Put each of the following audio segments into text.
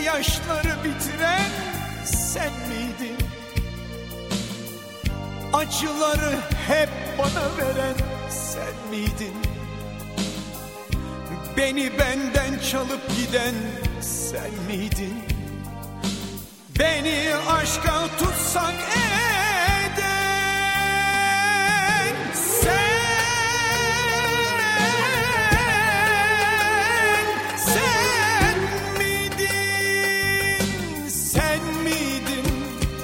yaşları bitiren sen miydin? Acıları hep bana veren sen miydin? Beni benden çalıp giden sen miydin? Beni aşka tutsak eden sen miydin? Sen miydin?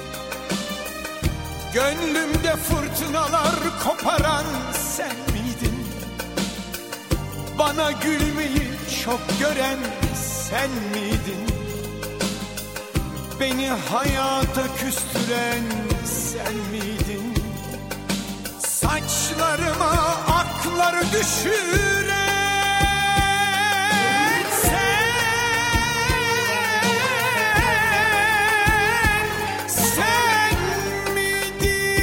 Gönlümde fırtınalar koparan sen miydin? Bana gülmeyi çok gören sen miydin? Beni hayata küstüren sen miydin? Saçlarıma akları düşüren sen miydin?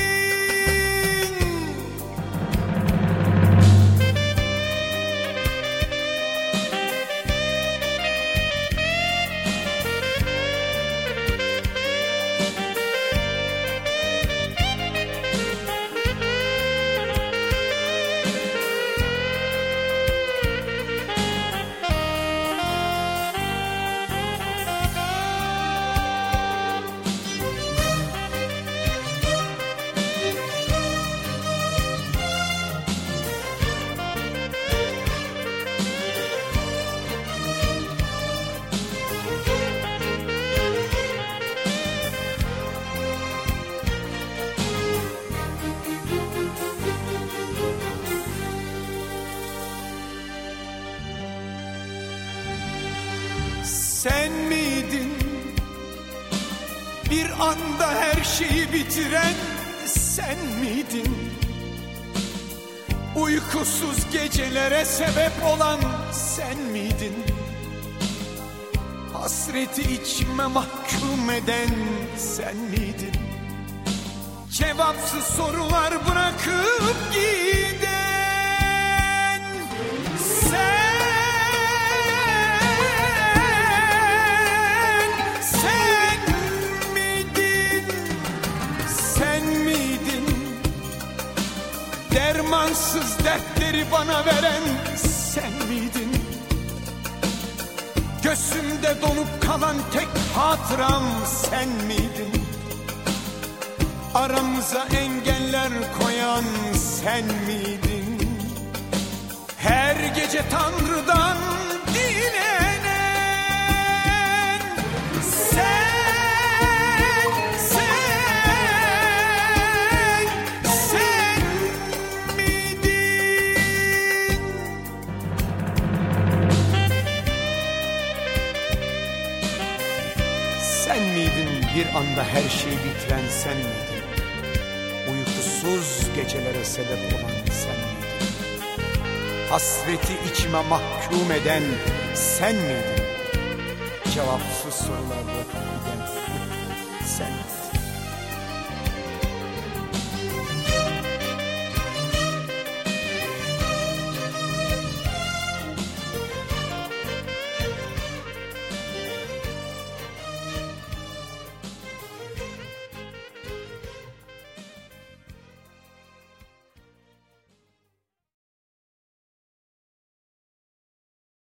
Sen miydin? Bir anda her şeyi bitiren sen miydin? Uykusuz gecelere sebep olan sen miydin? Hasreti içime mahkum eden sen miydin? Cevapsız sorular bırakıp giden sen miydin? Sen miydin? Dermansız dertleri bana veren sen miydin? Gözümde donup kalan tek hatıram sen miydin? Aramıza engeller koyan sen miydin? Her gece Tanrı'dan dilenen sen miydin? Sen miydin bir anda her şeyi bitiren sen miydin? Uykusuz gecelere sebep olan sen miydin? Hasreti içime mahkum eden sen miydin? Cevapsız sorular bırakıp